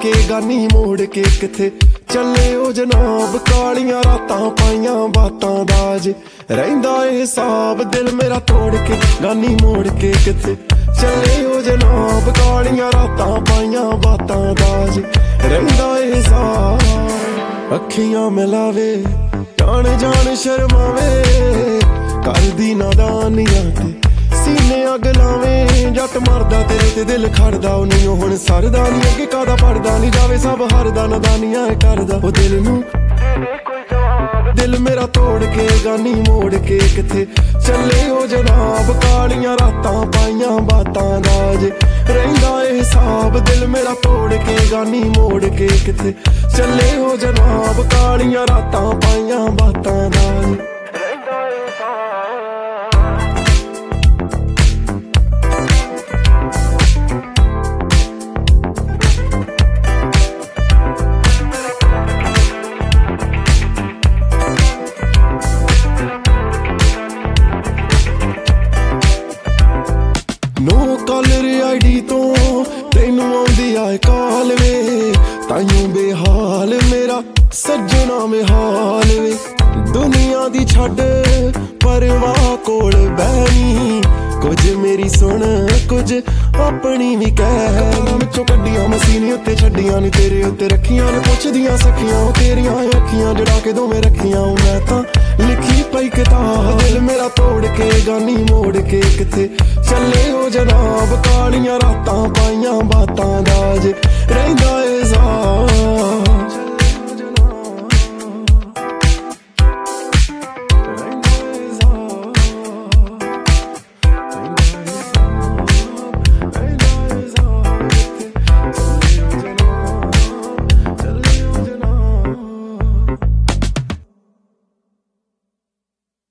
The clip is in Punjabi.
ਕੇ ਗਾਨੀ ਮੋੜ ਕੇ ਕਿੱਥੇ ਚੱਲੇ ਉਹ ਜਨਾਬ। ਕਾਲੀਆਂ ਰਾਤਾਂ ਪਾਈਆਂ ਬਾਤਾਂ ਦਾ ਜੇ ਰਹਿੰਦਾ ਏ ਹਿਸਾਬ। ਦਿਲ ਮੇਰਾ ਤੋੜ ਕੇ ਗਾਨੀ ਮੋੜ ਕੇ ਕਿੱਥੇ ਚੱਲੇ ਉਹ ਜਨਾਬ। ਕਾਲੀਆਂ ਰਾਤਾਂ ਪਾਈਆਂ ਬਾਤਾਂ ਦਾ ਜੇ ਰਹਿੰਦਾ ਏ ਹਿਸਾਬ। ਅੱਖੀਆਂ ਮਿਲਾਵੇ ਜਾਣ ਜਾਣ ਸ਼ਰਮਾਵੇ ਕਰਦੀ ਨਾਦਾਨੀਆਂ ਤੇ ਸੀਨੇ ਅੱਗ ਲਾਵੇਂ। ਜੱਟ ਮਰਦਾ ਤੇਰੇ ਤੇ ਦਿਲ ਖੜਦਾ ਉਹ ਨਹੀਂ ਹੁਣ ਸਰਦਾ ਨੀ ਅੱਗੇ ਕਾਦਾ ਪੜਦਾ ਨੀ ਜਾਵੇ ਸਭ ਹਰਦਾ ਨਦਾਨੀਆਂ ਕਰਦਾ ਉਹ ਦਿਲ ਨੂੰ ਦਿਲ ਮੇਰਾ ਤੋੜ ਕੇ ਗਾਨੀ ਮੋੜ ਕੇ ਕਿੱਥੇ ਚੱਲੇ ਉਹ ਜਨਾਬ। ਕਾਲੀਆਂ ਰਾਤਾਂ ਪਾਈਆਂ ਬਾਤਾਂ ਦਾ ਜੇ ਰਹਿੰਦਾ ਏ ਹਿਸਾਬ। ਦਿਲ ਮੇਰਾ ਤੋੜ ਕੇ ਗਾਨੀ ਮੋੜ ਕੇ ਕਿੱਥੇ ਚੱਲੇ ਉਹ ਜਨਾਬ। ਕਾਲੀਆਂ ਰਾਤਾਂ ਪਾਈਆਂ ਬਾਤਾਂ ਦਾ ਜੇ ਰਹਿੰਦਾ ਏ ਹਿਸਾਬ। ਨੋ ਕਾਲਰ ਆਈਡੀ ਤੋਂ ਤੈਨੂੰ ਆਉਂਦੀ ਆਏ ਕਾਲ ਵੇ ਤਾਈਓ ਬੇਹਾਲ ਮੇਰਾ ਸੱਜਣਾ ਮੇਹਾਲ ਵੇ। ਦੁਨੀਆ ਦੀ ਛੱਡ ਪਰਵਾਹ ਕੋਲ ਬਹਿਨੀ ਕੁਝ ਮੇਰੀ ਸੁਣ ਕੁਝ ਆਪਣੀ ਵੀ ਕਹਿ। ਵਿੱਚੋਂ ਕੱਢੀਆਂ ਮਸੀਨੀ ਉੱਤੇ ਛੱਡੀਆਂ ਨੀ ਤੇਰੇ ਉੱਤੇ ਰੱਖੀਆਂ ਨੇ ਪੁੱਛਦੀਆਂ ਸਖੀਆਂ ਉਹ ਤੇਰੀਆਂ ਅੱਖੀਆਂ ਜੜਾ ਕੇ ਦੋਵੇਂ ਰੱਖੀਆਂ ਮੈਂ ਤਾਂ ਲਿਖੀ ਪਈ ਕਿਤਾਬ। ਦਿਲ ਮੇਰਾ ਤੋੜ ਕੇ ਗਾਨੀ ਮੋੜ ਕੇ ਕਿੱਥੇ ਚੱਲੇ ਉਹ ਜਨਾਬ। ਕਾਲੀਆਂ ਰਾਤਾਂ ਪਾਈਆਂ ਬਾਤਾਂ ਦਾ ਜੇ ਰਹਿੰਦਾ ਏ ਹਿਸਾਬ।